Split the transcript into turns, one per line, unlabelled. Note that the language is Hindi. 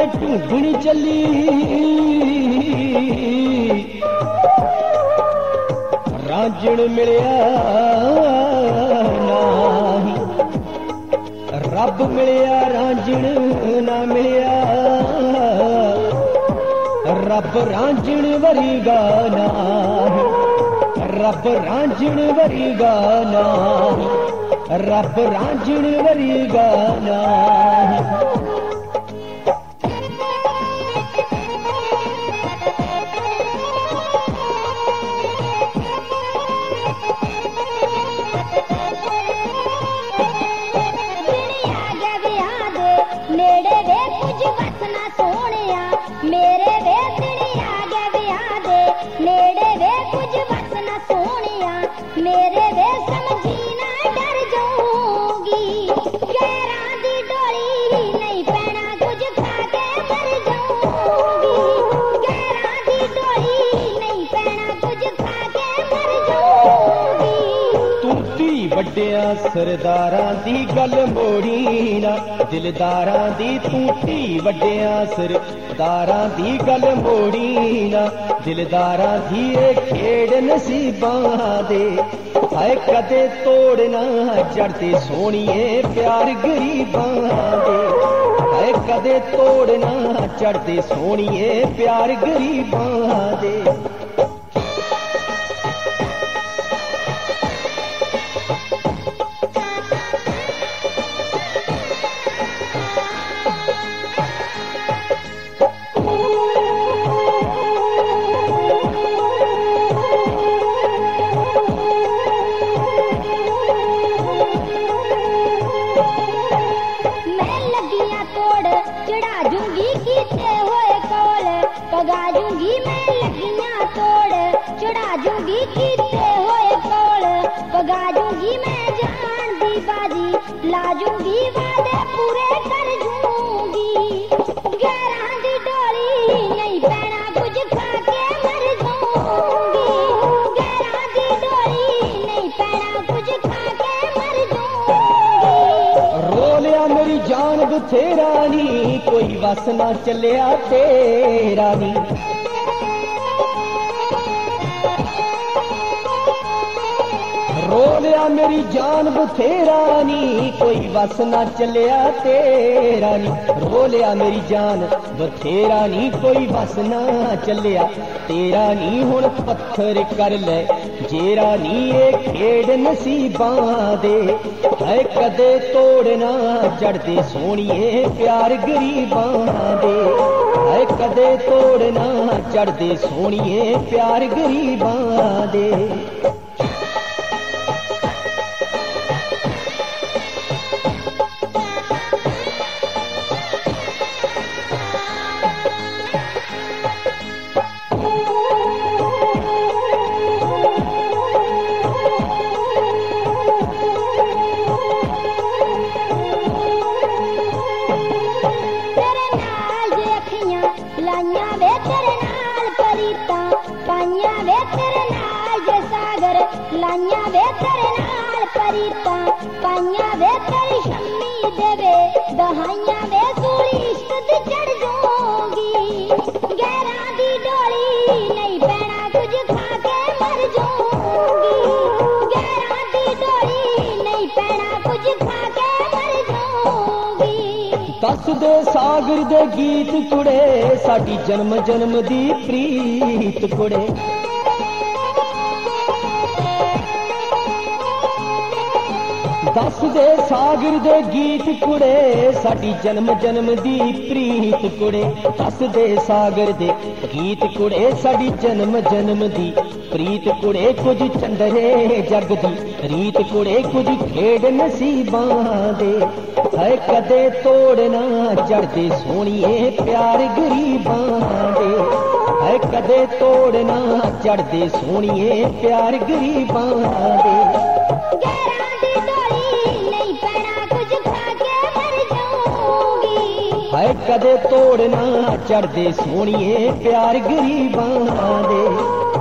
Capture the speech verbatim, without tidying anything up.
मैं ढूंढनी चली रांझण मिलिया नाही, रब मिलिया रांझण ना मिलिया, रब रांझण वरीगा नाही, रब रांझण वरीगा नाही, रब रांझण वरीगा नाही।
मेरे वे समझी ना डर जाऊंगी, गैरां दी डोली नहीं पैना कुछ खा के मर जाऊंगी, गैरां दी डोली नहीं पैना कुछ खा के मर जाऊंगी।
तू धी वड्डियां सरदारां दी गल मोड़ी ना, दिलदारां दी तू धी वड्डियां सरदारां दी गल मोड़ी ना, दिलदारां दी ए खेड़ नसीबां दे, हाय कदे तोड़ना चढ़ते सोनिए प्यार गरीबां दे, हाय कदे तोड़ना चढ़ते सोनिए प्यार गरीबां दे।
चढ़ा दूंगी कीते हुए कोल, पगा दूंगी मैं लगियां तोड़, चढ़ा दूंगी कीते हुए कोल, पगा दूंगी मैं जान दी बाजी, ला दूंगी वादे पूरे कर दूंगी, गैरां दी डोली नहीं पैना कुछ खा के मर जाऊंगी, गैरां दी डोली नहीं पैना कुछ खा के मर जाऊंगी।
रो लिया मेरी जान बथेरा नी, कोई वस ना चलिया तेरा नी, रो लिया मेरी जान बथेरा नी, कोई वस ना चलिया तेरा नी, रो लिया मेरी जान बथेरा नी, कोई वस ना चलिया तेरा नी, हुण पत्थर कर ले जेरा नी ए खेड़ नसीबां दे, है कदे तोड़ना चढ़ते सोनिए प्यार गरीबां दे, है कदे तोड़ना चढ़ते सोनिए प्यार गरीबां दे।
लाइया वे तेरे नाल परीता, पाइया वे तेरी शम्मी देवे, दहाइया वे सूली इश्क दी चढ़ जाऊंगी, गैरां दी डोली नहीं पैना कुछ खा के मर जाऊंगी, गैरां दी डोली नहीं पैना कुछ खा के मर जाऊंगी।
दस दे सागर दे गीत कुड़े, साडी जन्म जन्म दी प्रीत कुड़े, दस दे सागर दे गीत कुड़े, साडी जन्म जन्म दी प्रीत कुड़े, दस दे सागर दे गीत कुड़े, साडी जन्म जन्म दी प्रीत कुड़े, कुछ चंदरे जग दी रीत कुड़े, कुछ खेड़ नसीबां दे, है कदे तोड़ना चढ़ते सोनिए प्यार गरीबां दे, है कदे तोड़ना चढ़ते सोनिए प्यार गरीबां दे। है कदे तोड़ना चढ़ते सोनिए प्यार गरीबां दे।